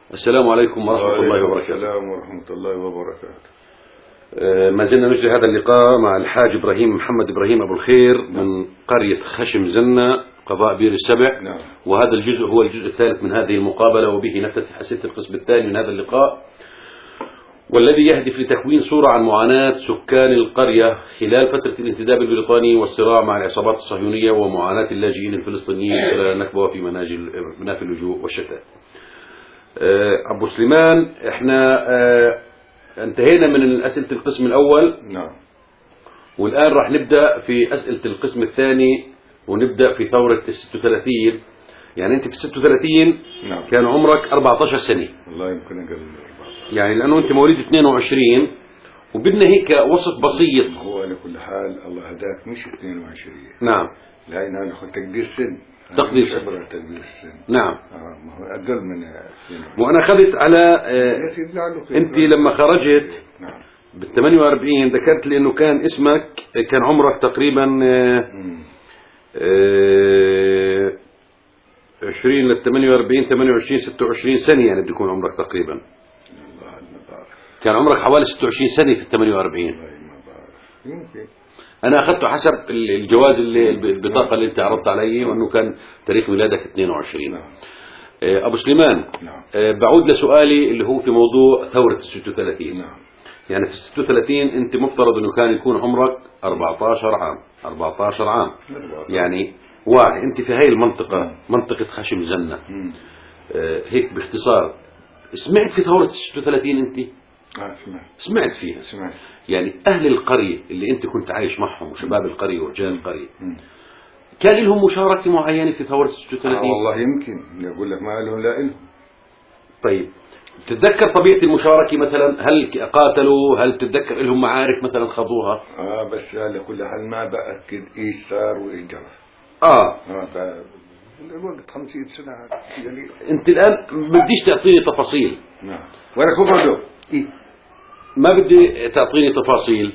السلام عليكم ورحمة الله وبركاته. السلام ورحمة الله وبركاته. ما زلنا نجري هذا اللقاء مع الحاج إبراهيم محمد إبراهيم أبو الخير من قرية خشم زنة قضاء بير السبع. نعم. وهذا الجزء هو الجزء الثالث من هذه المقابلة، وبه نفتتح أسئلة القسم الثاني من هذا اللقاء، والذي يهدف لتكوين صورة عن معاناة سكان القرية خلال فترة الانتداب البريطاني والصراع مع العصابات الصهيونية ومعاناة اللاجئين الفلسطينيين خلال النكبة وفي منافي اللجوء والشتات. أبو سليمان، احنا انتهينا من أسئلة القسم الأول. نعم. والآن راح نبدأ في أسئلة القسم الثاني، ونبدأ في ثورة ال36. يعني أنت في ال36 نعم. كان عمرك 14 سنة. والله يمكن أقل من 14. يعني لأنه أنت مواليد 22، وبدنا هيك وصف بسيط. هو على كل حال الله هداك مش 22. نعم. لأن أنا أخذ تقدير سن. تقدير سن. سن. تقدير السن. نعم. ما هو أقل من 22. وأنا أخذت على أنت لما خرجت نعم. بال 48 ذكرت لي إنه كان اسمك كان عمرك تقريبا 20 ل 48 28 26 سنة، يعني بده يكون عمرك تقريبا. الله ما بعرف. كان عمرك حوالي 26 سنة في ال 48. والله ما بعرف. يمكن. أنا أخذته حسب الجواز اللي البطاقة اللي أنت عرضت علي، وأنه كان تاريخ ميلادك 22. نعم. أبو سليمان. نعم. بعود لسؤالي اللي هو في موضوع ثورة ال 36. نعم. يعني في ال 36 أنت مفترض أنه كان يكون عمرك 14 عام. 14 عام. يعني واعي أنت في هاي المنطقة، منطقة خشم زنة. هيك باختصار، سمعت في ثورة 36 أنت؟ سمعت فيها. سمعت. يعني أهل القرية اللي أنت كنت عايش معهم وشباب القرية ورجال القرية كان لهم مشاركة معينة في ثورة 36؟ والله يمكن يقول لك ما لهم لا إلهم. طيب تتذكر طبيعة المشاركة مثلا؟ هل قاتلوا؟ هل تتذكر لهم معارك مثلا خضوها؟ بس على كل حال ما بأكد إيش صار وإيش جرى. الوقت 50 سنة يعني. أنت الآن بديش تعطيني تفاصيل. نعم. وأنا كيف أقول إيه؟ ما بدي تعطيني تفاصيل.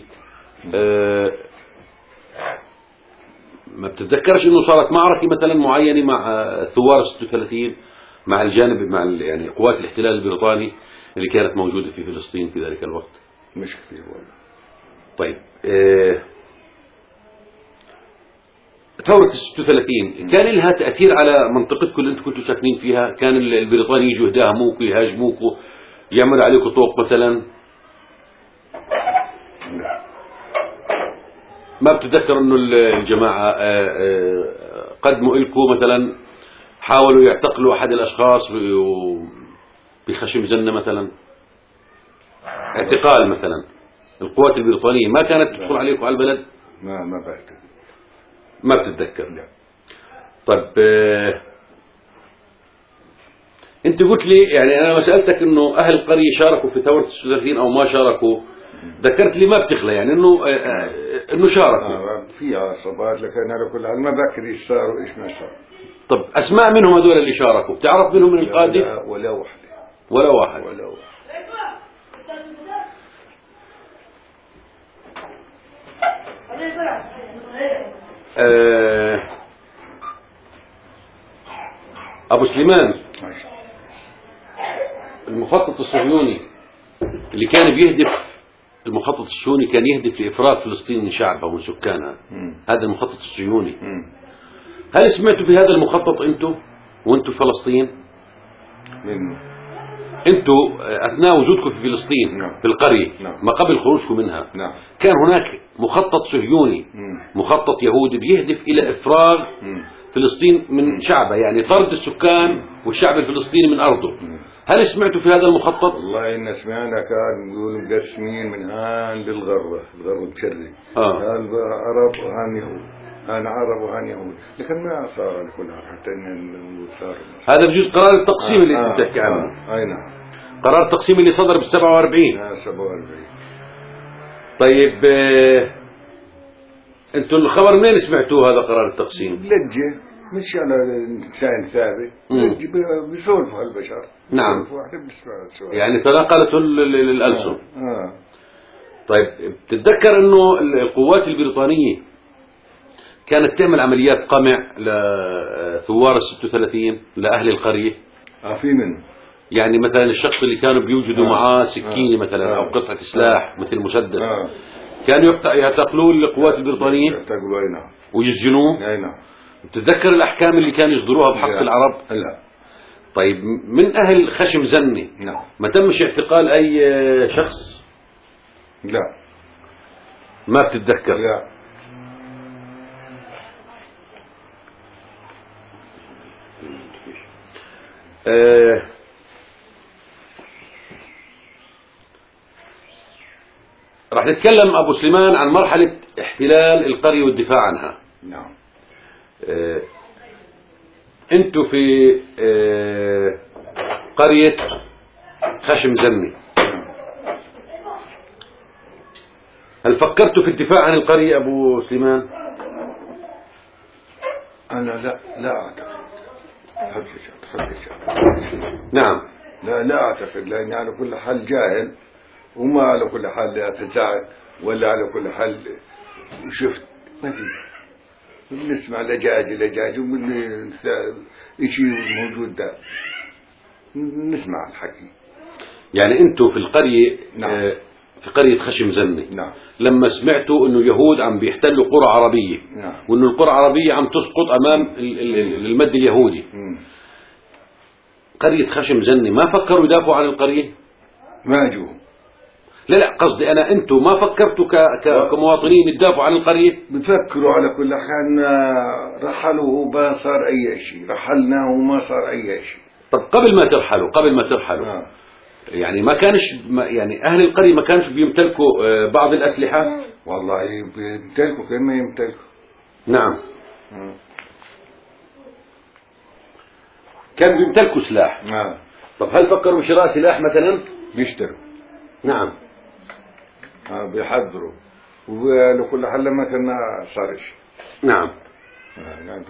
ما بتتذكرش إنه صارت معركة مثلا معينة مع ثوار 36 مع الجانب مع يعني قوات الاحتلال البريطاني اللي كانت موجودة في فلسطين في ذلك الوقت؟ مش كثير والله. طيب ثورة 36 كان لها تأثير على منطقتكم اللي انتم كنتوا ساكنين فيها؟ كان البريطاني يجوا يداهموك يهاجموك يعملوا عليكم طوق مثلا؟ ما بتتذكر انه الجماعة قدموا لكم مثلا، حاولوا يعتقلوا احد الاشخاص بخشم زنة مثلا؟ اعتقال مثلا. القوات البريطانية ما كانت تدخل عليكم على البلد؟ ما بعتقد. ما بتتذكر؟ لا. طيب انت قلت لي، يعني انا ما سألتك انه اهل القرية شاركوا في ثورة 36 او ما شاركوا، ذكرت لي ما بتخلى يعني انه شاركوا. في عصابات، لكن على كل حال ما بذكر ايش صار وايش ما صار. طب اسماء منهم هذول اللي شاركوا بتعرف منهم من القادة؟ لا ولا واحدة. ولا واحد. ولا واحد. أبو سليمان، المخطط الصهيوني اللي كان بيهدف، المخطط الصهيوني كان يهدف لإفراغ فلسطين من شعبها ومن سكانها. هذا المخطط الصهيوني. هل سمعتوا بهذا المخطط أنتوا وأنتوا في فلسطين؟ منه. أنتوا أثناء وجودكم في فلسطين. نعم. في القرية. نعم. ما قبل خروجكم منها. نعم. كان هناك مخطط صهيوني. مخطط يهودي بيهدف إلى إفراغ فلسطين من شعبها، يعني طرد السكان والشعب الفلسطيني من أرضه. هل سمعتوا في هذا المخطط؟ والله إن سمعنا كان يقولوا مقسمين من هان للغرة، الغرة بشري. هان عرب وهان يهود، هان عرب وهان يهود، لكن ما صار الكل حتى إن صار. هذا بجوز قرار التقسيم اللي أنت بتحكي عنه. أي نعم. قرار التقسيم اللي صدر بال 47. 47. طيب أنتوا الخبر منين سمعتوه هذا قرار التقسيم؟ لجة مش على إنسان ثابت، لجة بيسولفوا البشر. نعم. يعني تناقلته الألسن. طيب بتتذكر إنه القوات البريطانية كانت تعمل عمليات قمع لثوار ال 36 لأهل القرية؟ في منه. يعني مثلا الشخص اللي كانوا بيوجدوا معاه سكينة مثلا أو قطعة سلاح مثل مسدس كانوا يعتقلوه القوات البريطانية؟ يعتقلوه، أي نعم. ويسجنوه؟ أي نعم. بتتذكر الأحكام اللي كانوا يصدروها بحق العرب؟ لا. طيب من أهل خشم زني ما تمش اعتقال أي شخص؟ لا. ما بتتذكر؟ لا. راح نتكلم أبو سليمان عن مرحلة احتلال القرية والدفاع عنها. نعم. انتوا في قرية خشم زني، هل فكرتوا في الدفاع عن القرية أبو سليمان؟ أنا لا أعتقد. نعم. لا أعتقد، لأني على كل حال جاهل، وما على كل حال أتساعد، ولا على كل حال شفت ما في. بنسمع لجاج ومن شيء موجود ده نسمع الحكي. يعني انتوا في القرية نعم. في قرية خشم زني، نعم. لما سمعتوا انه يهود عم بيحتلوا قرى عربية، نعم. وانه القرى العربية عم تسقط امام المد اليهودي، قرية خشم زني ما فكروا يدافعوا عن القرية؟ ما جو. لا قصدي انا انتوا ما فكرتوا كمواطنين تدافعوا عن القرية؟ بتفكروا على كل حال. رحلوا وما صار اي شيء، رحلنا وما صار اي شيء. طب قبل ما ترحلوا يعني ما كانش يعني اهل القرية ما كانش بيمتلكوا بعض الاسلحة؟ والله بيمتلكوا كما يمتلكوا. نعم. كان بيمتلكوا سلاح. طب هل فكروا بشراء سلاح مثلا؟ بيشتروا. نعم. بيحضروا، ولكل حال ما كنا صارش. نعم. نعم.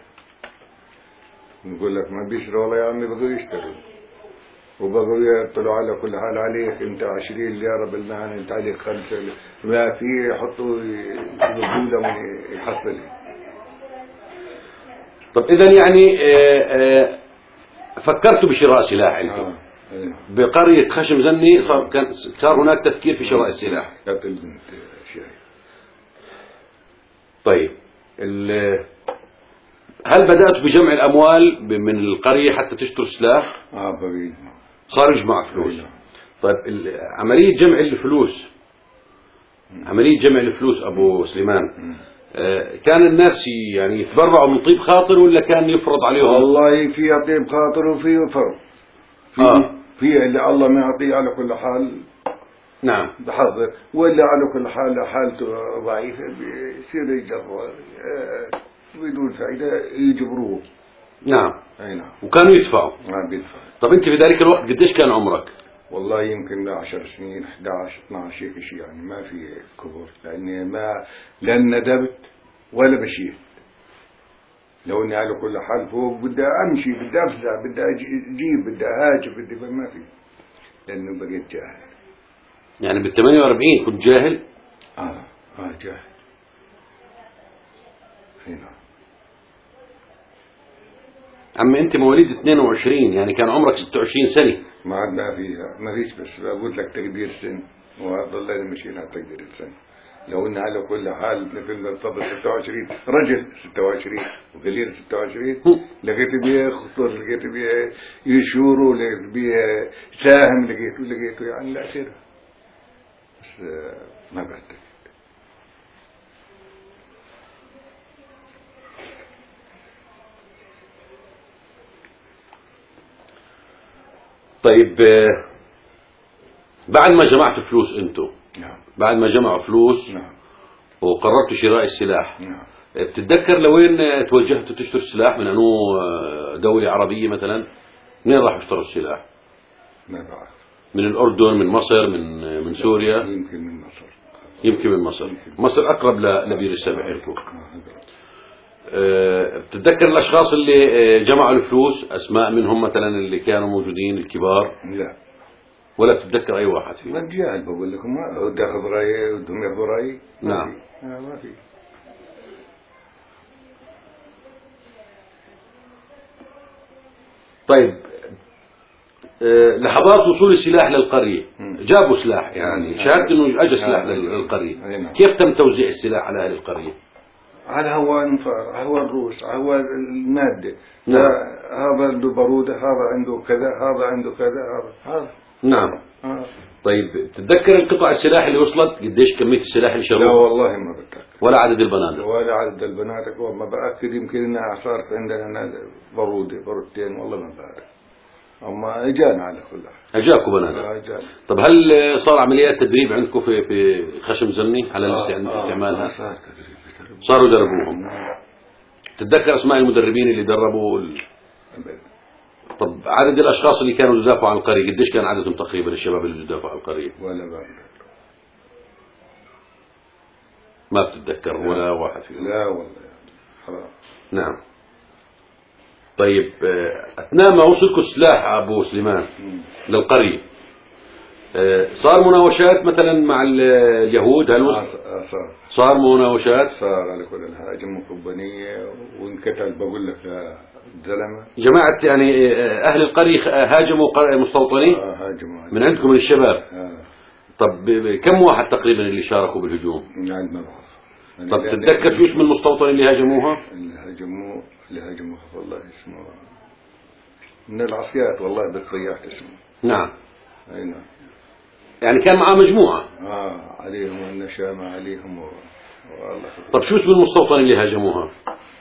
نقول لك ما بيشتروا والله يا عمي، بقوا يشتروا وبقوا يطلعوا على كل حال عليك انت 20 ليرة بالمعنى، انت عليك 5 ما في يحطوا يقولوا لهم يحصل. طب اذا يعني فكرتوا بشراء سلاح انتم؟ بقرية خشم زني صار هناك تفكير في شراء السلاح. طيب هل بدأت بجمع الأموال من القرية حتى تشتروا سلاح؟ صار يجمع فلوس. طيب عملية جمع الفلوس أبو سليمان، كان الناس يعني يتبرعوا من طيب خاطر ولا كان يفرض عليهم؟ والله في طيب خاطر وفي فرض. في اللي الله ما يعطيه على كل حال. نعم. بحضر، ولا على كل حال حالته ضعيفة بيصير يجبر بدون فائدة يجبروه. نعم. أي نعم. وكانوا يدفعوا. بيدفعوا. طب أنت في ذلك الوقت قديش كان عمرك؟ والله يمكن 10 سنين 11 12 هيك شيء، يعني ما في كبر، لأن ندبت ولا مشيت. لو اني على كل حال فوق بدي امشي، بدي افزع، بدي اجيب، بدي اهاجم، بدي ما في، لانه بقيت جاهل. يعني بال 48 كنت جاهل؟ جاهل. هنا. عمي انت مواليد 22، يعني كان عمرك 26 سنة. ما عاد ما فيش، بس بقول لك تقدير سن، وضلنا مشينا على تقدير السن. لو ان على كل حال مثل الفضل 26 رجل 26 وقليل 26 لقيت بيه خطر، لقيت بيه يشوروا، لقيت بيه ساهم، لقيته يعني لا خير، بس ما بعتقد. طيب بعد ما جمعتوا فلوس انتم، نعم. بعد ما جمعوا فلوس، نعم. وقررتوا شراء السلاح، نعم. بتتذكر لوين توجهتوا تشتروا السلاح؟ من انو دولة عربية مثلا؟ منين راحوا اشتروا السلاح؟ ما بعرف. من الأردن، من مصر، من سوريا؟ يمكن من مصر. يمكن من مصر. مصر أقرب لبير السبع لكم. بتتذكر الأشخاص اللي جمعوا الفلوس، أسماء منهم مثلا اللي كانوا موجودين الكبار؟ لا. ولا بتتذكر أي واحد فيهم؟ ما جاهل، بقول لكم ما تاخذ رأيي ودهم ياخذوا رأيي. نعم. ما في. طيب لحظات وصول السلاح للقرية جابوا سلاح، يعني شاهدت انه اجى سلاح للقرية. كيف تم توزيع السلاح على اهل القرية؟ على هو النفار، هو الروس، هو المادة. نعم. هذا عنده برودة، هذا عنده كذا، هذا عنده كذا، هذا. نعم. طيب تتذكر القطع السلاح اللي وصلت قديش كمية السلاح اللي شروه؟ لا والله ما بتذكر. ولا عدد البنادق؟ ولا عدد البنادق، وما بأكد يمكن انها صارت عندنا برودتين، والله ما بعرف. اما اجانا على كل حال. اجاكم بنادق؟ طب هل صار عمليات تدريب عندكم في خشم زني على استعمالها؟ صار تدريب. صاروا يدربوهم. تتذكر اسماء المدربين اللي دربوا طب عدد الاشخاص اللي كانوا يدافعوا عن القرية قديش كان عددهم تقريبا، الشباب اللي يدافعوا عن القرية؟ ولا بعرف. ما بتتذكر ولا واحد فيهم؟ لا والله حرام. نعم. طيب اثناء ما وصلكم السلاح ابو سليمان للقرية صار مناوشات مثلا مع اليهود؟ هل صار مناوشات؟ صار على كل الهاجم وقبانية وانقتل، بقول لك زلمة جماعة يعني اهل القرية هاجموا مستوطنين؟ هاجموا من عندكم من الشباب؟ طب كم واحد تقريبا اللي شاركوا بالهجوم؟ يعني ما بعرف. طب تتذكر شو اسم المستوطن اللي هاجموها؟ اللي هاجموها والله اسمه من العصيات، والله بتضيعت اسمه. نعم. اي نعم. يعني كان معاه مجموعة عليهم والنشامة عليهم والله. طب شو اسم المستوطن اللي هاجموها؟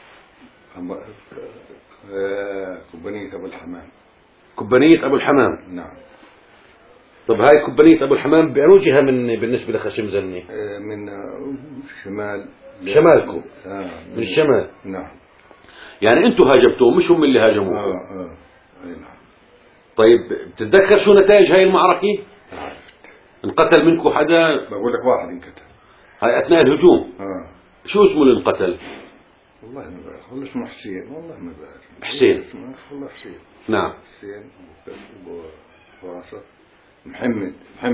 كوبانية أبو الحمام. كوبانية أبو الحمام. نعم. طب هاي كوبانية أبو الحمام بأي جهة بالنسبة لخشم زني؟ من شمال. شمالكم. من الشمال. نعم. يعني أنتم هاجمتوهم مش هم اللي هاجموكم؟ أي نعم. طيب بتتذكر شو نتائج هاي المعركة؟ انقتل منكم حدا؟ بقول لك واحد انقتل. هاي أثناء الهجوم؟ شو اسمه اللي انقتل؟ والله ما بعرف. والله اسمه حسين، والله ما بعرف. حسين. والله حسين. نعم. حسين وواصل محمد.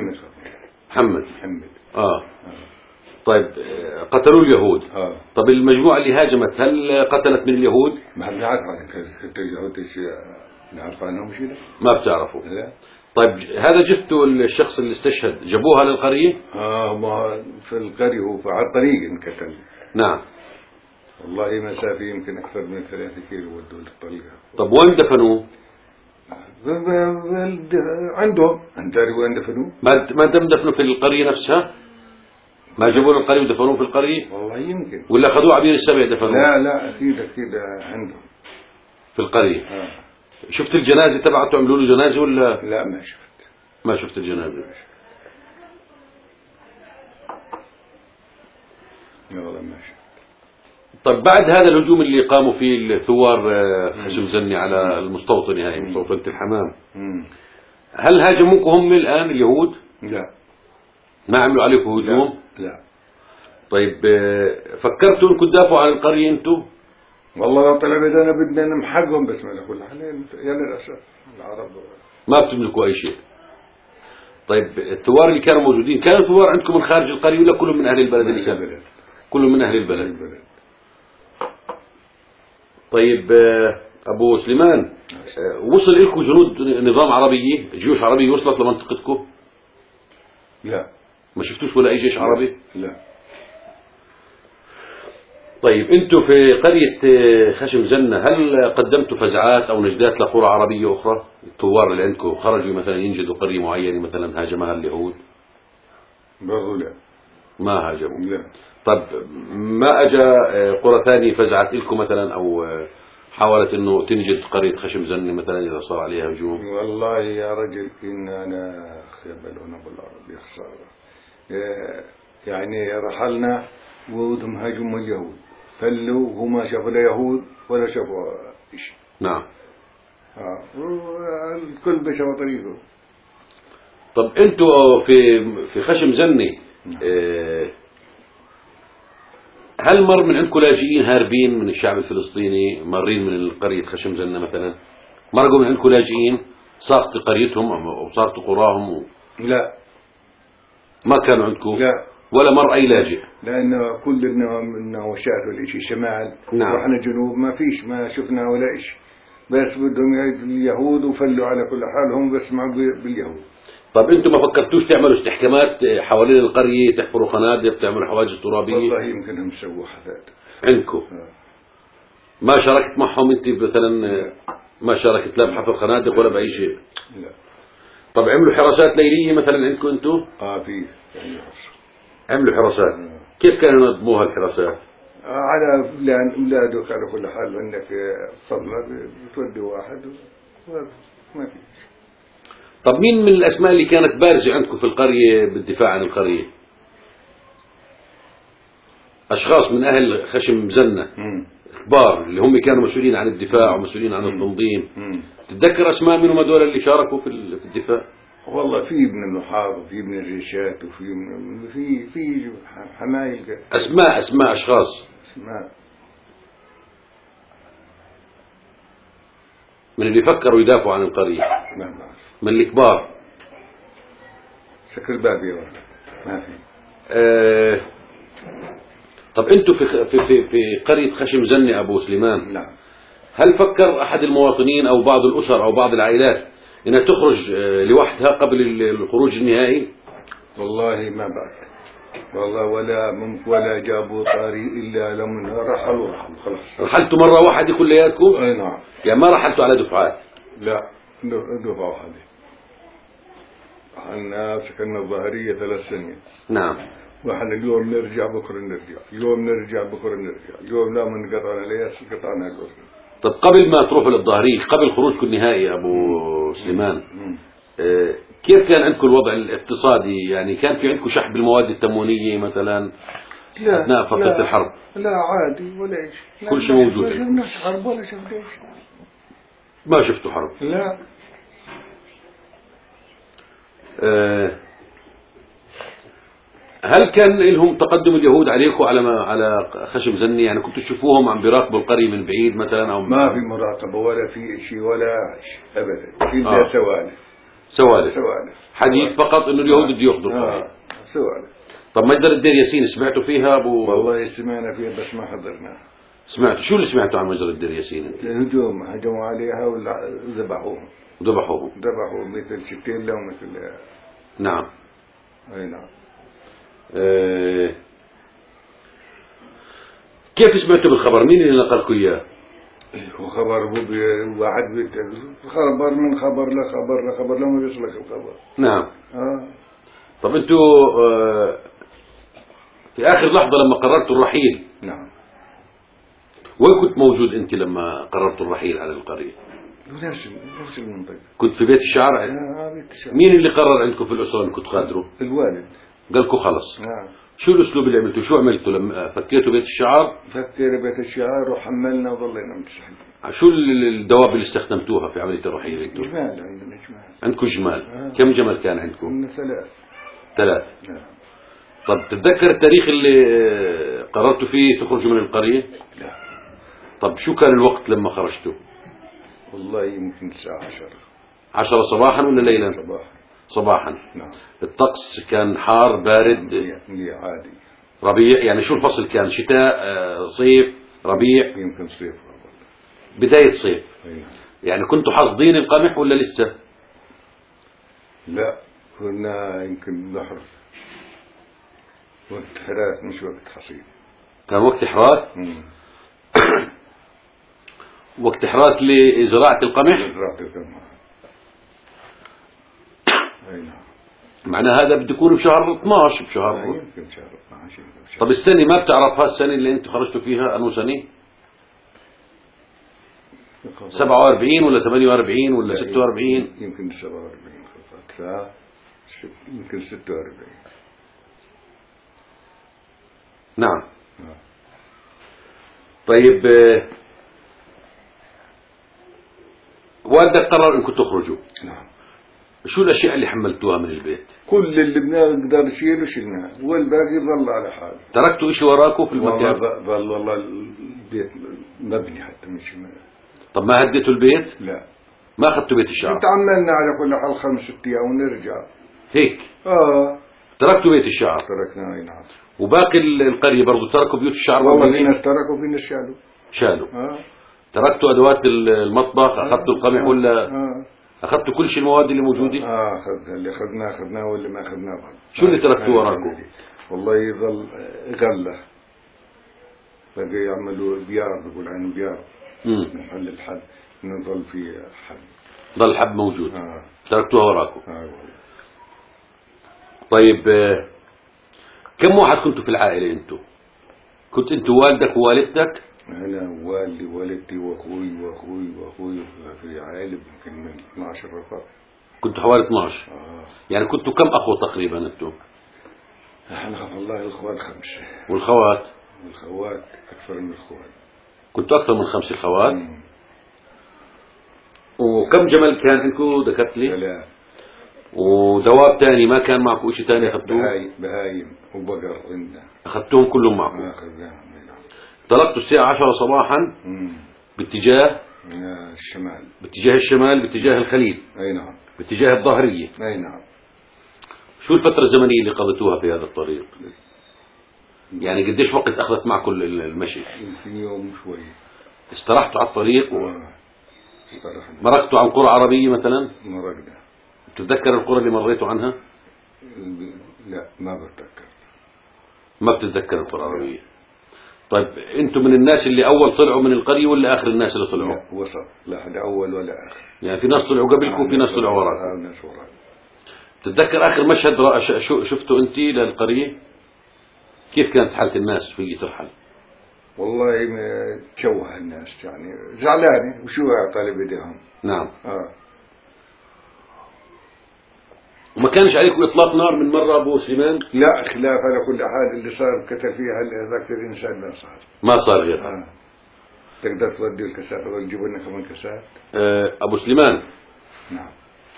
طيب قتلوا اليهود. طب المجموعة اللي هاجمت هل قتلت من اليهود؟ ما بنعرف عن اليهود نعرف عنهم شيء؟ ما بتعرفوا؟ لا. طيب هذا جثته الشخص اللي استشهد جابوها للقرية؟ ما في القرية، هو على الطريق انقتل. نعم. والله مسافة يمكن أكثر من 3 كيلو ودوا للطريقة. طب وين دفنوه؟ عندهم. أنت تعرف وين دفنوه؟ ما تم دفنه في القرية نفسها؟ ما جابوه للقرية ودفنوه في القرية؟ والله يمكن. ولا أخذوه عبير السبع دفنوه؟ لا أكيد عندهم في القرية. شفت الجنازة تبعته عملوا له جنازة ولا؟ لا ما شفت الجنازة. والله ما شفت. طب بعد هذا الهجوم اللي قاموا فيه الثوار خشم زني على المستوطنة هاي مستوطنة الحمام، هل هاجموكم هم الآن اليهود؟ لا. ما عملوا عليكم هجوم؟ لا. طيب فكرتوا انكم تدافعوا عن القرية انتم؟ والله لو طلب انا بدنا نمحقهم، بس ما كل حال يا للاسف العرب ما بتملكوا اي شيء. طيب الثوار اللي كانوا موجودين كانوا ثوار عندكم من خارج القرية ولا كلهم من اهل البلد اللي كانوا؟ كلهم من اهل البلد. طيب ابو سليمان وصل لكم جنود نظام عربية، جيوش عربية وصلت لمنطقتكم؟ لا. ما شفتوش ولا اي جيش عربي؟ لا. طيب انتم في قرية خشم زنة هل قدمتوا فزعات او نجدات لقرى عربية اخرى؟ الثوار اللي عندكم خرجوا مثلا ينجدوا قرية معينة مثلا هاجمها اليهود؟ برضو لا. ما هاجموا؟ لا. طب ما اجى قرى ثانية فزعت لكم مثلا او حاولت انه تنجد قرية خشم زنة مثلا اذا صار عليها هجوم؟ والله يا رجل انا خيبلونا بالعربي خسارة. يعني رحلنا وهم هاجموا اليهود، فلوا وهما شافوا لا يهود ولا شافوا شيء. نعم. الكل بشوى طريقه. طب انتوا في خشم زنة هل مر من عندكم لاجئين هاربين من الشعب الفلسطيني مارين من قرية خشم زنة مثلا؟ مرقوا من عندكم لاجئين صارت قريتهم او صارت قراهم لا. ما كانوا عندكم؟ لا. ولا مر اي لاجئ؟ لانه كلنا والشات والشيء شمال. نعم. رحنا جنوب ما فيش، ما شفنا ولا شيء. بس بدهم اليهود وفلوا على كل حال، هم بسمعوا باليهود. طب انتم ما فكرتوش تعملوا استحكامات حوالين القرية، تحفروا خنادق، تعملوا حواجز ترابية؟ والله يمكنهم يسووا حفاد عندكم. ما شاركت معهم انت مثلا؟ ما شاركت لا بحفر خنادق ولا بأي شيء؟ لا. طب عملوا حراسات ليلية مثلا عندكم انتم؟ في عملوا حراسات. كيف كانوا ينظموها الحراسات؟ على أولادك على كل حال، عندك صلة بتودي واحد ما في. طب مين من الأسماء اللي كانت بارزة عندكم في القرية بالدفاع عن القرية؟ أشخاص من أهل خشم زنة كبار اللي هم كانوا مسؤولين عن الدفاع ومسؤولين عن التنظيم. تتذكر أسماء منهم هذول اللي شاركوا في الدفاع؟ والله في ابن النحاض وفي ابن الريشات وفي في حمايل. أسماء أشخاص من اللي فكروا يدافعوا عن القرية، من الكبار. سكر بابي ما في. طب انتوا في قرية خشم زنة أبو سليمان، نعم، هل فكر أحد المواطنين أو بعض الأسر أو بعض العائلات إنها تخرج لوحدها قبل الخروج النهائي؟ والله ما بعد، والله ولا جابوا طاري إلا لما رحلوا خلاص. رحلتوا مرة واحدة كلياتكم؟ أي نعم. يعني ما رحلتوا على دفعات؟ لا، دفعة واحدة. احنا سكننا الظاهرية 3 سنين. نعم. واحنا اليوم نرجع بكرة نرجع، اليوم نرجع بكرة نرجع، اليوم لا من قطعنا ليش قطعنا الأردن. طب قبل ما تروحوا للظاهرية، قبل خروجكم النهائي أبو سليمان، كيف كان عندكم الوضع الاقتصادي؟ يعني كان في عندكم شح بالمواد التموينية مثلا أثناء فترة الحرب؟ لا عادي ولا شيء، كل شيء موجود. ما شفناش حرب ولا شفنا شيء. ما شفتوا حرب؟ لا. هل كان لهم تقدم اليهود عليكم على خشم زني؟ يعني كنتوا تشوفوهم عم بيراقبوا القرية من بعيد مثلا أو ما في مراقبة ولا في شيء ولا شيء أبدا، إلا سوالف حديث فقط إنه اليهود بده ياخذوا القرية. سوالف. طب مجزرة دير ياسين سمعتوا فيها أبو؟ والله سمعنا فيها بس ما حضرناها. سمعتوا شو اللي سمعتوا عن مجزرة دير ياسين؟ هجموا عليها وذبحوهم. ذبحوا مثل شتيلة ومثل. نعم. أي نعم. كيف سمعتوا بالخبر؟ مين اللي نقلكم إياه؟ خبر واحد خبر من خبر لخبر لما يوصلك الخبر. نعم. طب انتوا في آخر لحظة لما قررتوا الرحيل، نعم، وين كنت موجود أنت لما قررتوا الرحيل على القرية؟ نفس المنطقة. كنت في بيت الشعر؟ بيت الشعر. مين اللي قرر عندكم في الأسرة أنكم تغادروا؟ الوالد. قال لكم خلص. نعم. شو الأسلوب اللي عملتوه؟ شو عملتوا لما فكيتوا بيت الشعر؟ فكينا بيت الشعر وحملنا وظلينا متسحبين. شو الدواب اللي استخدمتوها في عملية الرحيل انتم؟ جمال، عندنا جمال. عندكم جمال. كم جمل كان عندكم؟ عندنا 3. نعم. طب تتذكر التاريخ اللي قررتوا فيه تخرجوا من القرية؟ لا. طب شو كان الوقت لما خرجتوا؟ والله يمكن الساعة 10. 10 صباحا ولا ليلا؟ صباحا. نعم. الطقس كان حار بارد؟ عادي. ربيع؟ يعني شو الفصل كان؟ شتاء، صيف، ربيع؟ يمكن صيف. بداية صيف. أيه. يعني كنتوا حاصدين القمح ولا لسه؟ لا، كنا يمكن بحر، وقت حراث مش وقت حصيد. كان وقت حراث؟ وقت حراث لزراعة القمح؟ زراعة القمح. أي نعم. معنى هذا بده يكون بشهر 12 بشهر. يمكن بشهر 12. طب السنة ما بتعرف هالسنة اللي انتم خرجتوا فيها أنو سنة؟ 47 ولا 48 ولا 46؟ يمكن 47. لا، يمكن 46. نعم. طيب والدك قرر انكم تخرجوا. نعم. شو الاشياء اللي حملتوها من البيت؟ كل اللي بنقدر نشيله شلناه، والباقي ظل على حاله. تركتوا شيء وراكم في المكان؟ ظل والله البيت مبني حتى مش. طب ما هديتوا البيت؟ لا. ما اخذتوا بيت الشعر؟ تعملنا على كل حال 5-6 أيام ونرجع. هيك؟ تركتوا بيت الشعر؟ تركنا. نعم. وباقي القرية برضو تركوا بيوت الشعر؟ والله فينا تركوا فينا شالوا. تركتوا أدوات المطبخ، أخذتوا القمح ولا أخذتوا كل شيء المواد اللي موجودة؟ أخذنا اللي أخذناه واللي ما أخذناه بعد. شو اللي تركتوا وراكم؟ والله يظل غلة، بقى يعملوا بيار، بقول عنه بيار من حل الحد، نظل في حد، ظل الحب موجود. تركتوها وراكم. طيب كم واحد كنتوا في العائلة انتوا؟ كنت انت والدك ووالدتك؟ انا والدي ووالدتي واخوي في عائلة يمكن من 12 رفاق. كنتوا حوالي 12. يعني كنتوا كم اخوة تقريبا انتوا؟ احنا والله الاخوان 5. والخوات؟ والخوات اكثر من الاخوان. كنتوا اكثر من 5 خوات؟ وكم جمل كان عندكم ذكرت لي؟ 3. ودواب تاني ما كان معكم شيء ثاني اخذتوه؟ بهايم وبقر عندنا. اخذتوهم كلهم معكم؟ اخذناهم. طلقتوا الساعة 10 صباحا باتجاه الشمال، باتجاه الخليل. اي نعم. باتجاه الظهرية. اي نعم. شو الفترة الزمنية اللي قضيتوها في هذا الطريق؟ يعني قديش وقت اخذت معكم المشي؟ في يوم شوي. استرحتوا على الطريق مرقتوا عن قرى عربية مثلا؟ مرقنا. بتتذكر القرى اللي مريتوا عنها؟ لا ما بتذكر. ما بتتذكر القرى العربية. طيب انتم من الناس اللي اول طلعوا من القرية ولا اخر الناس اللي طلعوا؟ لا وسط، لا حد اول ولا اخر. يعني في ناس طلعوا قبلكم وفي ناس طلعوا وراكم. ناس وراكم. تتذكر اخر مشهد شفته انت للقرية؟ كيف كانت حالة الناس في ترحل؟ والله تشوه الناس، يعني زعلانة وشو طالب ايديهم. نعم. وما كانش عليكم اطلاق نار من مرة ابو سليمان؟ لا، خلاف على كل حال اللي صار كتر فيها هذاك الانسان ما صار غيرها. تقدر تودي الكاسات ولا تجيب لنا كمان كاسات؟ ابو سليمان. نعم.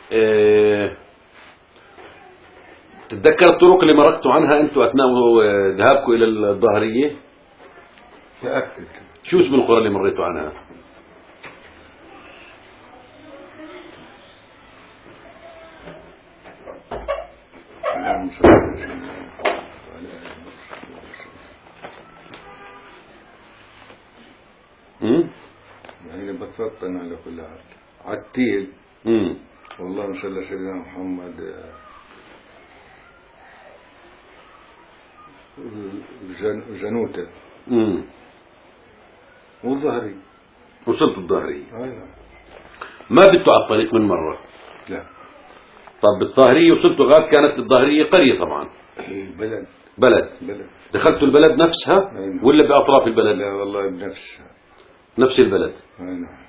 تتذكر الطرق اللي مرقتوا عنها انتم اثناء ذهابكم الى الظهرية؟ تأكد. شو اسم القرى اللي مريتوا عنها؟ يعني بتفطن على كل حال. عتيل. والله صلى الله سيدنا محمد. جنوته. والظهري. وصلت الظهري. ما بتوا على الطريق من مرة؟ لا. طب بالظهرية وصلتوا غاب كانت الظهرية قرية طبعا. بلد. دخلتوا البلد نفسها ولا بأطراف البلد؟ لا والله بنفسها. نفس البلد. نعم.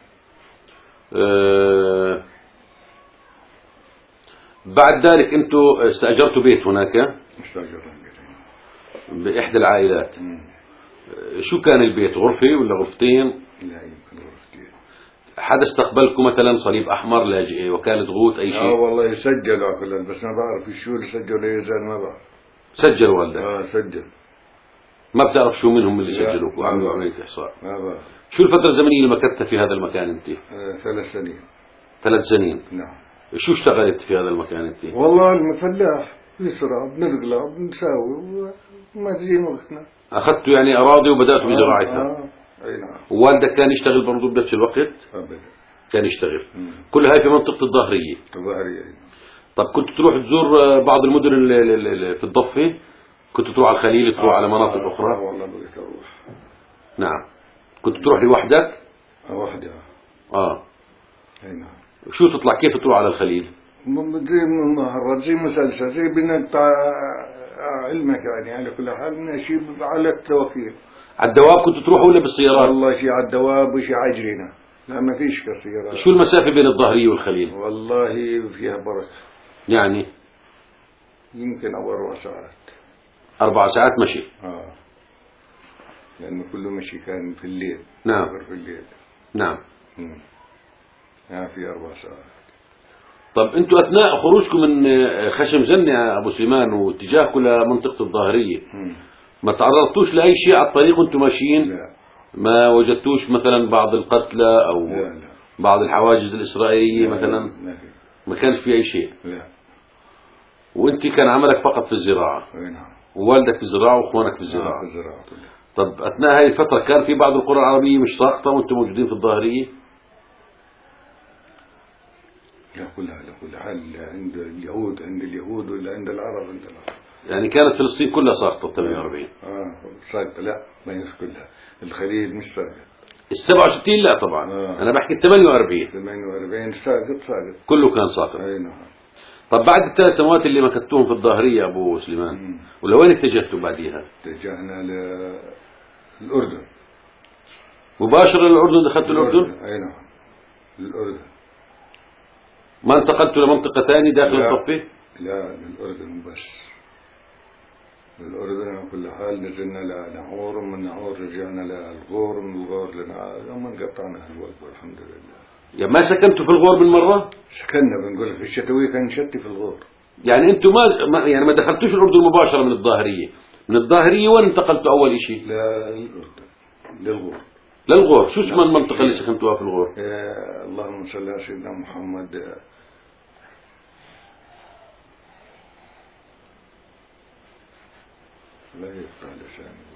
بعد ذلك انتوا استأجرتوا بيت هناك؟ استأجرنا بإحدى العائلات. شو كان البيت، غرفة ولا غرفتين؟ لا يمكن غرفتين. حدا استقبلكم مثلا صليب أحمر، لاجئ، وكالة غوث، أي شيء؟ والله سجلوا كلهم بس ما بعرف شو اللي سجلوا يزال ما بعرف. سجلوا والدك؟ سجل. ما بتعرف شو منهم اللي سجلوك وعملوا عملية إحصاء؟ ما بعرف. شو الفترة الزمنية اللي مكثت في هذا المكان أنت؟ 3 سنين. 3 سنين. نعم. شو اشتغلت في هذا المكان أنت؟ والله المفلاح، نسرع بنغلى بنساوي وما تجي وقتنا. أخذتوا يعني أراضي وبدأتوا بزراعتها؟ أي نعم. ووالدك كان يشتغل برضه بنفس الوقت؟ أبدا. كان يشتغل. كل هاي في منطقة الظهرية. الظهرية. طب كنت تروح تزور بعض المدن في الضفة؟ كنت تروح على الخليل، تروح على مناطق أخرى؟ والله بقيت أروح. نعم. كنت تروح لوحدك؟ وحدي. أي نعم. شو تطلع كيف تروح على الخليل؟ زي مهرج زي مسلسل زي بنقطع علمك، يعني على كل حال نشيب على التوكيل. على الدواب كنت تروح ولا بالسيارات؟ والله شيء على الدواب وشيء عجرنا، لا ما فيش كسيارات. شو المسافة بين الظهرية والخليل؟ والله فيها بركة. يعني يمكن 4 ساعات. 4 ساعات مشي. لأنه كله مشي كان في الليل. نعم. في الليل. نعم. في 4 ساعات. طب انتوا اثناء خروجكم من خشم زنة يا ابو سليمان واتجاهكم لمنطقة الظاهرية ما تعرضتوش لأي شيء على الطريق وانتم ماشيين؟ لا. ما وجدتوش مثلا بعض القتلى او لا. بعض الحواجز الإسرائيلية مثلا؟ ما كانش في أي شيء؟ لا. وانت كان عملك فقط في الزراعة؟ نعم. ووالدك في الزراعة واخوانك في الزراعة؟ في الزراعة. طب أثناء هذه الفترة كان في بعض القرى العربية مش ساقطة وأنتم موجودين في الظاهرية؟ لا كلها لكل حال، عند اليهود ولا عند العرب يعني كانت فلسطين كلها ساقطة 48؟ ساقطة لا، ما هي كلها، الخليل مش ساقط. ال 67 لا طبعا. أنا بحكي 48. 48 ساقط كله كان ساقط. أي نعم. طب بعد ال3 سنوات اللي مكثتوهم في الظاهرية أبو سليمان، ولا وين اتجهتوا بعديها؟ اتجهنا للأردن مباشرة للأردن، دخلتوا الأردن؟ أي نعم، للأردن. ما انتقلتوا لمنطقة ثانية داخل الضفة؟ لا، للأردن بس. للأردن على كل حال، نزلنا لنعور، ومن نعور رجعنا للغور، من الغور لما انقطعنا الوقت الحمد لله. يعني ما سكنتوا في الغور من مرة؟ سكننا، بنقول في الشتوية كان نشتي في الغور. يعني انتم ما دخلتوش الأردن مباشرة من الظاهرية؟ من الظاهرية وين انتقلتوا أول شيء؟ لا، للأردن، للغور. للغور. شو اسم المنطقة اللي سكنتوها في الغور؟ اللهم صل على سيدنا محمد. لا يقطع لساني.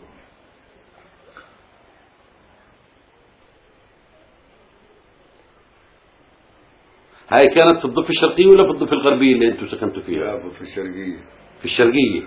هاي كانت في الضفة الشرقية ولا في الضفة الغربية اللي انتم سكنتوا فيها؟ لا، في الشرقية. في الشرقية.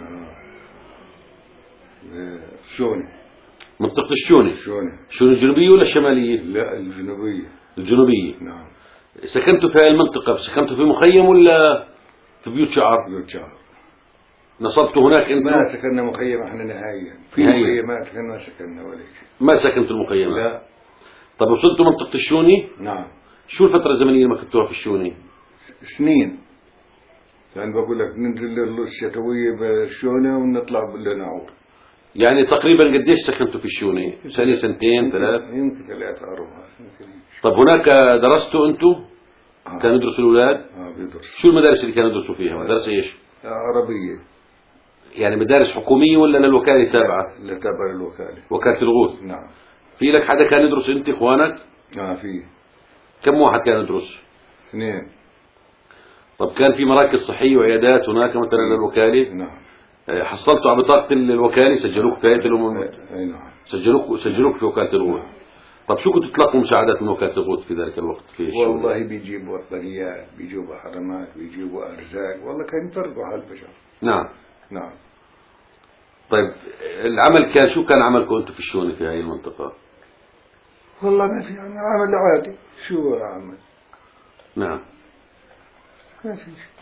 شوني. منطقة الشوني. شوني الجنوبية ولا الشمالية؟ لا، الجنوبية. الجنوبية. نعم. سكنتوا في هاي المنطقة، سكنتوا في مخيم ولا في بيوت شعر؟ بيوت شعر. نصبتوا هناك انتم؟ ما سكننا مخيم احنا نهائيا. في مخيمات ما سكننا ولا شيء. ما سكنتوا المخيمات؟ لا. طب وصلتوا منطقة الشوني؟ نعم. شو الفترة الزمنية اللي مكثتوها في الشوني؟ سنين. يعني بقول لك ننزل الشتوية بالشونة ونطلع لنعور. يعني تقريبا قديش سكنتوا في الشوني؟ سنة، سنتين، 3؟ يمكن 3 4. طب هناك درستوا انتم؟ كانوا يدرسوا الأولاد؟ بيدرسوا. شو المدارس اللي كانوا يدرسوا فيها؟ مدارس ايش؟ عربية. يعني مدارس حكومية ولا للوكالة تابعة؟ لا، تابعة للوكالة. وكالة الغوث. نعم. في لك حدا كان يدرس انت اخوانك؟ في. كم واحد كان يدرس؟ 2. طب كان في مراكز صحية وعيادات هناك مثلا للوكالة؟ نعم. حصلتوا على بطاقة الوكالة؟ سجلوك في هيئة الأمم؟ اي نعم. سجلوك في وكالة الغوث. طب شو كنتوا تلقوا مساعدات من وكالة الغوث في ذلك الوقت؟ والله بيجيبوا بطاريات، بيجيبوا حرمات، بيجيبوا أرزاق، والله كان يفرقوا على البشر. نعم. نعم. طيب العمل كان شو كان عملكم انتم في الشوني في هاي المنطقة؟ والله ما في عمل عادي. شو عمل؟ نعم. ما في شيء.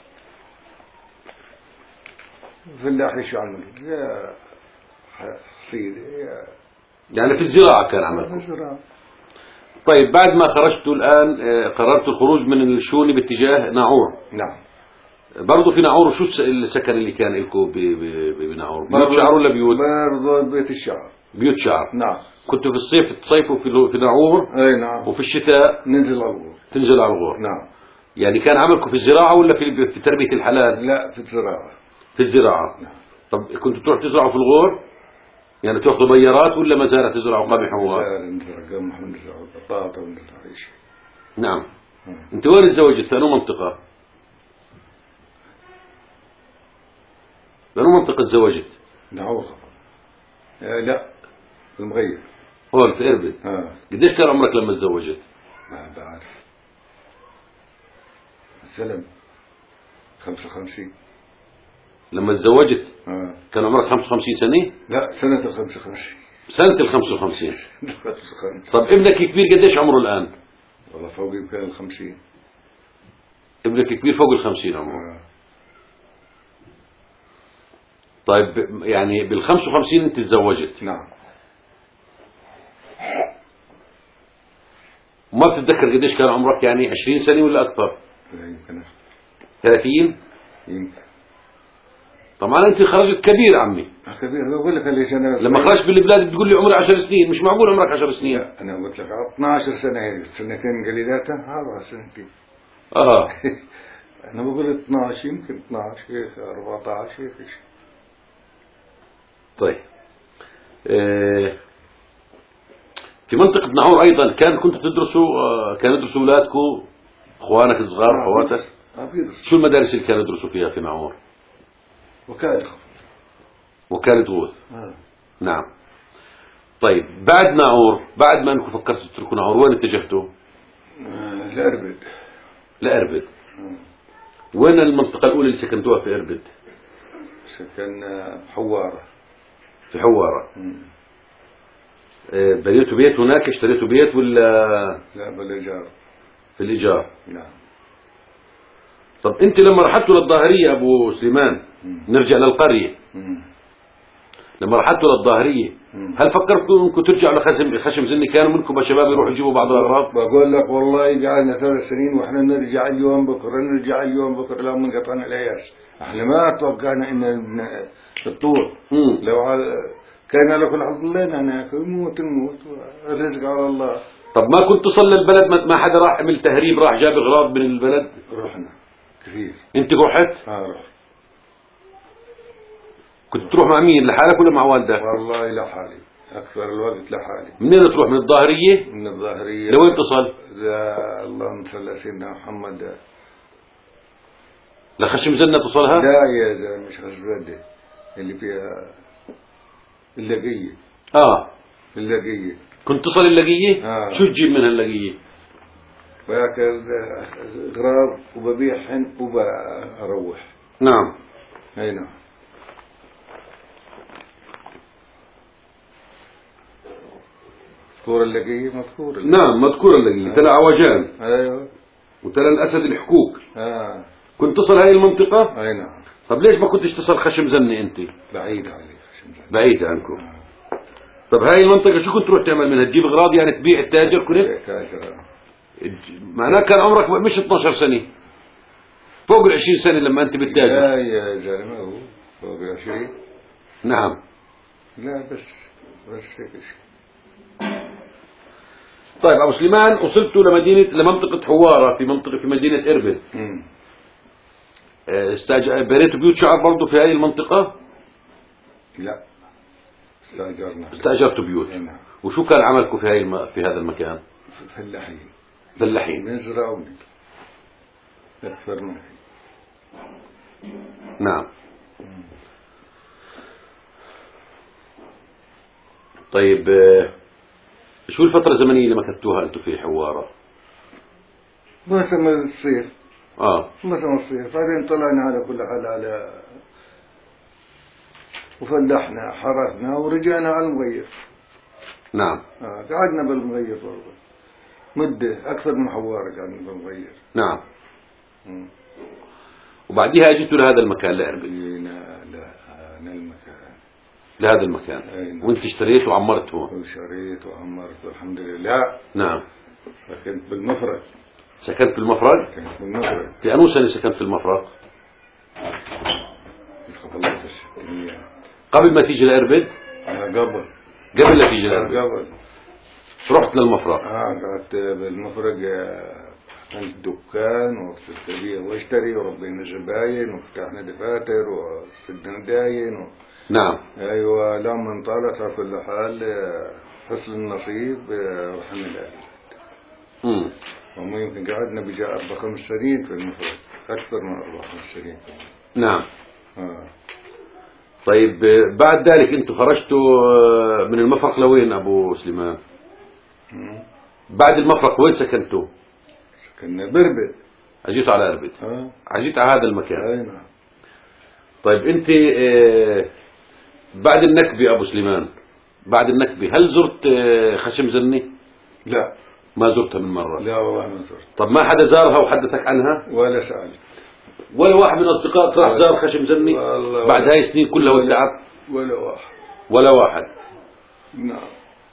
فلاحي شو عمل؟ يا حصيد يعني في الزراعة كان عملكم؟ في الزراعة. طيب بعد ما خرجتوا الآن قررتوا الخروج من الشوني باتجاه ناعور. نعم. برضه في ناعور شو السكن اللي كان لكم بناعور؟ بيوت شعر ولا بيوت؟ برضه بيت الشعر. بيوت شعر. نعم. كنتوا في الصيف تصيفوا في ناعور؟ اي نعم. وفي الشتاء ننزل على الغور. تنزل على الغور. نعم. يعني كان عملكم في الزراعة ولا في تربية الحلال؟ لا، في الزراعة. في الزراعة. نعم. طب كنتوا تروحوا تزرعوا في الغور؟ يعني تاخذوا بيارات ولا ما زالت تزرعوا قمح لا، نزرع قمح ونزرع بطاطا ونزرع اي شيء. نعم. انت وين تزوجت؟ في أنو منطقة؟ في أنو منطقة تزوجت؟ نعوض. لا، في المغير. هون في إربد. قديش كان عمرك لما تزوجت؟ ما بعرف. سلم 55. لما تزوجت كان عمرك 55 سنة؟ لا، سنة 55. سنة 55. طب ابنك كبير قديش عمره الآن؟ والله فوق يمكن 50. ابنك كبير فوق 50 عمره. طيب يعني بال 55 انت تزوجت؟ نعم. وما بتتذكر قديش كان عمرك؟ يعني 20 سنة ولا أكثر؟ لا، يمكن 30؟ يمكن. طبعا انت خرجت كبير عمي. كبير. بقول لك ليش انا لما خرجت بالبلاد بتقول لي عمري 10 سنين، مش معقول عمرك 10 سنين. لا، انا قلت لك 12 سنة، هي سنتين قليلاتها 4 سنتين. انا بقول 12 يمكن 12 14 هيك شيء. طيب في منطقة ناعور أيضا كنتوا تدرسوا، كانوا يدرسوا أولادكم أخوانك الصغار أخواتك؟ شو المدارس اللي كانوا يدرسوا فيها في ناعور؟ وكالة وكالة غوث. نعم. طيب بعد ناعور، بعد ما انكم فكرتوا تتركوا ناعور وين اتجهتوا؟ لأربد. لأربد. وين المنطقة الأولى اللي سكنتوها في أربد؟ سكننا حوارة. في حوارة. بنيتوا بيت هناك، اشتريتوا بيت ولا؟ لا بالإيجار. في الإيجار. نعم. طب أنت لما رحلتوا للظاهرية أبو سليمان، نرجع للقرية. لما رحلتوا للظاهرية هل فكرتوا انكم ترجعوا لخشم زني؟ كانوا منكم شباب يروحوا يجيبوا بعض الأغراض؟ بقول لك والله قعدنا 3 سنين واحنا نرجع اليوم بكره، نرجع اليوم بكره، لا من قطعنا العياش. احنا ما توقعنا ان الطول لو كان لك الحظ لنا هناك نموت الرزق على الله. طب ما كنت تصل للبلد؟ ما حدا راح عمل تهريب، راح جاب اغراض من البلد؟ رحنا كثير. انت رحت؟ رحت. كنت تروح مع مين؟ لحالك ولا مع والدك؟ والله لحالي، اكثر الوقت لحالي. منين تروح؟ من الظاهرية؟ من الظاهرية. لوين تصل؟ اللهم صل على سيدنا محمد. لخشم زنة تصلها؟ لا يا زلمة مش خشم، اللي فيها اللقية. اللقية. كنت تصل اللقية؟ شو تجيب منها اللقية؟ باكل غراب وببيعهن وبروح. نعم. اي نعم. مذكور اللقية؟ مذكور. نعم مذكور اللقية. تلا عوجان. ايوه. وتلا الأسد الحكوك. كنت تصل هاي المنطقة؟ اي نعم. طب ليش ما كنتش تصل خشم زنة انت؟ بعيد علي خشم زنة. بعيد عنكم. طب هاي المنطقة شو كنت تروح تعمل منها؟ تجيب اغراض يعني تبيع التاجر كنت؟ تاجر. معناه كان عمرك مش 12 سنة، فوق 20 سنة لما انت بتتاجر. لا يا زلمة هو فوق 20. نعم. لا بس هيك شيء. طيب أبو سليمان، وصلتوا لمنطقة حوارة في مدينة إربد. بنيتوا بيوت شعب برضو في هذه المنطقة؟ لا استأجرتوا بيوت. نعم. وشو كان عملكم في هذا المكان؟ فلاحين. نزرع ونبيع أكثر من هي. نعم. طيب شو الفترة الزمنية اللي مكثتوها أنتم في حوارة؟ موسم الصيف. موسم الصيف. بعدين طلعنا على كل حال على وفلحنا حرثنا ورجعنا على المغير. نعم. قعدنا بالمغير برضه مدة أكثر من حوارة، قعدنا بالمغير. نعم. وبعديها اجيتوا لهذا المكان لأربد. لهذا المكان. وانت اشتريت وعمرت هون؟ وشريت وعمرت والحمد لله. نعم. سكنت بالمفرق. سكنت بالمفرق؟ سكنت بالمفرق. في أنو سنة سكنت في المفرق؟ قبل ما تيجي لأربد؟ قبل لا تيجي لأربد. قبل. رحت للمفرق. قعدت بالمفرق، عملت دكان وصرت أبيع واشتري وربينا زباين وفتحنا دفاتر وسدنا داين نعم. ايوه. لما طالت على كل حال حسن النصيب رحنا لأربد. وما يمكن قعدنا بجاء 4-5 سنين في المفرق، أكثر من 4-5 سنين. نعم. طيب بعد ذلك انتم خرجتوا من المفرق لوين أبو سليمان؟ بعد المفرق وين سكنتوا؟ سكننا بإربد. اجيتوا على أربد. اجيت على هذا المكان. اي نعم. طيب انت بعد النكبة أبو سليمان، بعد النكبة هل زرت خشم زني؟ لا. ما زرتها من مرة؟ لا والله ما زرت. طب ما حدا زارها وحدثك عنها؟ ولا سألت. ولا واحد من أصدقائك راح زار خشم زني بعد هاي السنين كلها والتعب؟ ولا واحد. نعم.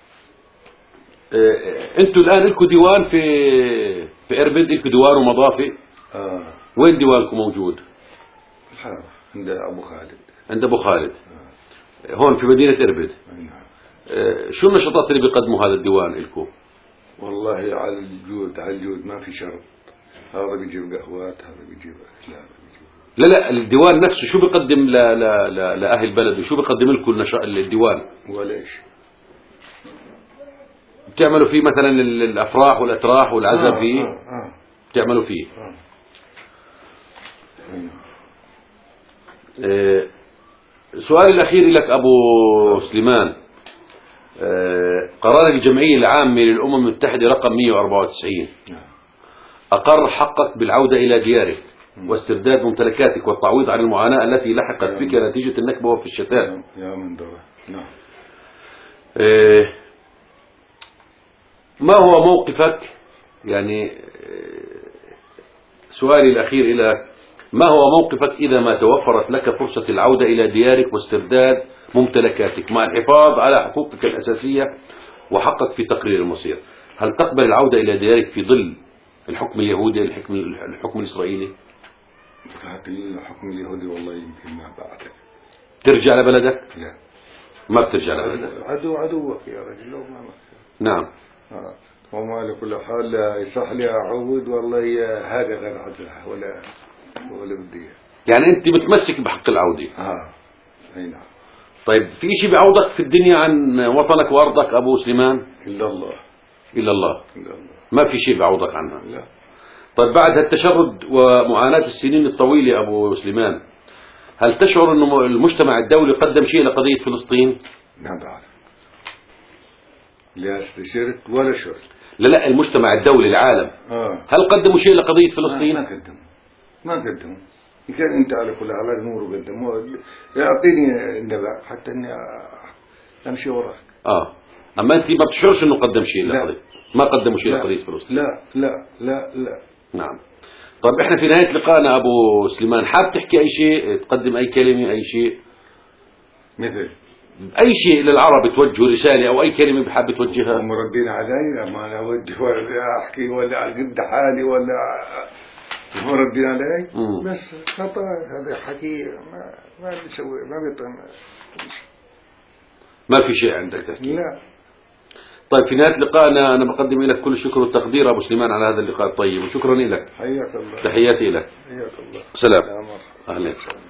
انتوا الآن لكم ديوان في إربد، لكم ديوان ومضافة؟ وين ديوانكم موجود؟ الحارة عند أبو خالد. عند أبو خالد. هون في مدينة إربد. نعم. شو النشاطات اللي بيقدموا هذا الديوان لكم؟ والله على الجود ما في شرط. هذا بيجيب قهوات، هذا بيجيب أكلات. لا الديوان نفسه شو بيقدم لأهل البلد، وشو بيقدم لكم الديوان؟ ولا إيش. بتعملوا فيه مثلا الأفراح والأتراح والعزاء فيه؟ بتعملوا فيه. سؤالي الأخير لك أبو سليمان، قرار الجمعية العامة للأمم المتحدة رقم 194 أقر حقك بالعودة إلى ديارك واسترداد ممتلكاتك والتعويض عن المعاناة التي لحقت بك نتيجة النكبة وفي الشتات. يا من دره. نعم. ما هو موقفك، يعني سؤالي الأخير إلى ما هو موقفك إذا ما توفرت لك فرصة العودة إلى ديارك واسترداد ممتلكاتك مع الحفاظ على حقوقك الأساسية وحقك في تقرير المصير؟ هل تقبل العودة إلى ديارك في ظل الحكم اليهودي الحكم الإسرائيلي؟ الحكم اليهودي والله يمكن ما بعدك ترجع لبلدك؟ لا، ما بترجع لبلدك. عدوك يا رجل لو ما نعم. وما لكل حال يصح لي أعود والله هذا غير عزله ولا بدي. يعني أنت متمسك بحق العودة؟ أي نعم. طيب في شيء بيعوضك في الدنيا عن وطنك وأرضك أبو سليمان؟ إلا الله. إلا الله. إلا الله. ما في شيء بيعوضك عنها. لا. طيب بعد هالتشرد ومعاناة السنين الطويلة أبو سليمان، هل تشعر أنه المجتمع الدولي قدم شيء لقضية فلسطين؟ ما بعرف، لا استشرت ولا شرت. لا المجتمع الدولي العالم هل قدموا شيء لقضية فلسطين؟ ما قدموا. إن كان أنت على كل على نور قدموا، يعطيني النبأ حتى إني أمشي وراك. أما أنت ما بتشعرش إنه قدم شيء لقضية، ما قدموا شيء لقضية فلسطين. لا لا لا لا. نعم. طيب إحنا في نهاية لقائنا أبو سليمان، حاب تحكي أي شيء، تقدم أي كلمة، أي شيء؟ مثل أي شيء للعرب توجه رسالة أو أي كلمة بحب توجهها؟ هم ردين علي، ما أنا أوجه ولا أحكي ولا أقد حالي ولا هم ردين علي. بس خطأ هذا حكي ما بيسوي، ما بيطعم. ما في شيء عندك تحكي؟ لا. طيب في نهاية لقائنا أنا بقدم لك كل الشكر والتقدير أبو سليمان على هذا اللقاء الطيب، وشكرا لك. حياك الله. تحياتي لك. حياك الله. سلام. أهلا.